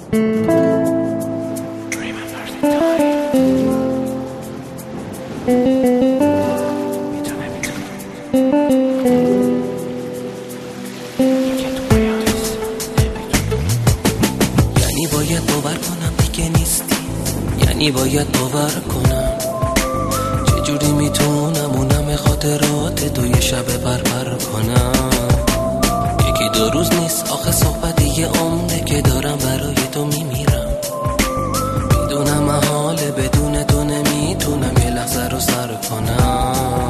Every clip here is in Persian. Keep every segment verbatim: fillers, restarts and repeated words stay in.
یعنی باید باور کنم دیگه نیستی، یعنی باید باور کنم چجوری میتونم اونم خاطرات تو یه شب بربر کنم. یکی دو روز نیست آخه صحبت یه عمره که دارم برای تو میمیرم. میدونم محاله بدون تو نمیتونم یه لحظه رو سر کنم.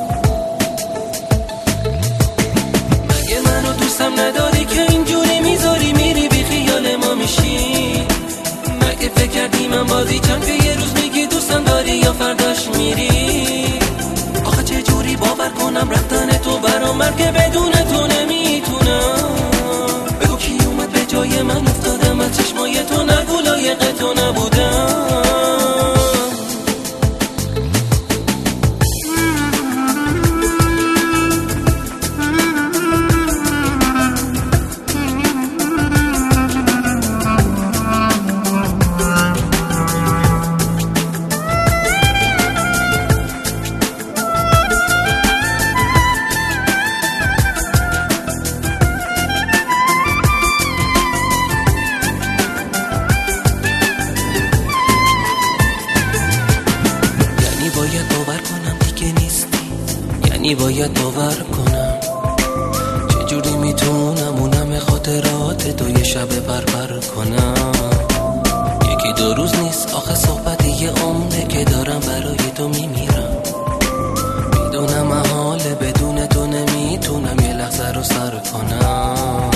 مگه منو دوستم نداری که اینجوری میذاری میری بی خیال ما میشی؟ مگه فکر کردی من بازی چند که یه روز میگی دوستم داری یا فرداش میری؟ آخه چه جوری باور کنم رفتن تو برام مرگه بدون تو نمیتونم. بگو کی اومد به جای من افتادم از چشمای تو، نگو لایق تو نبودم. باید باور کنم دیگه نیستی، یعنی باید باور کنم چجوری میتونم اونم خاطرات تو یه شب بربر کنم. یکی دو روز نیست آخه صحبت یه عمره که دارم برای تو میمیرم. میدونم محاله بدون تو نمیتونم یه لحظه رو سر کنم.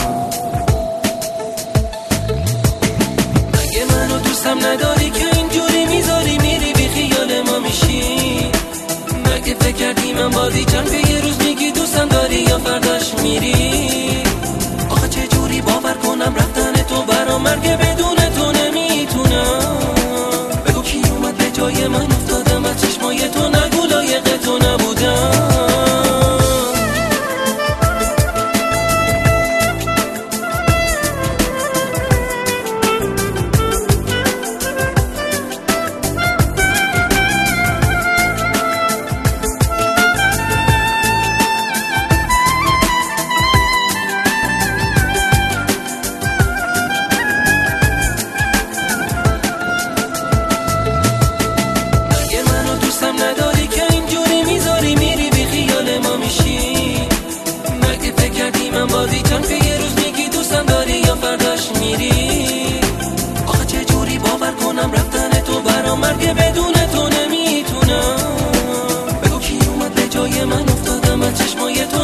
مگه منو دوستم نداری که اینجوری میذاری میری بی خیال ما میشی؟ مگه فکر کردی من بازی چند که یه روز میگی دوستم داری یا فرداش میری؟ آخه چه جوری باور کنم رفتن تو برام مرگه بدون تو نمیتونم. بگو کی اومد به جای من افتادم از چشمای تو، نگو لایق تو نبودم. نداری که اینجوری میذاری میری بی خیال ما میشی؟ مگه فکر کردی من بازی چند که یه روز میگی دوستم داری یا فرداش میری؟ آخه چه جوری باور کنم رفتن تو برام مرگه بدون تو نمیتونم. بگو کی اومد به جای من افتادم از چشمای تو،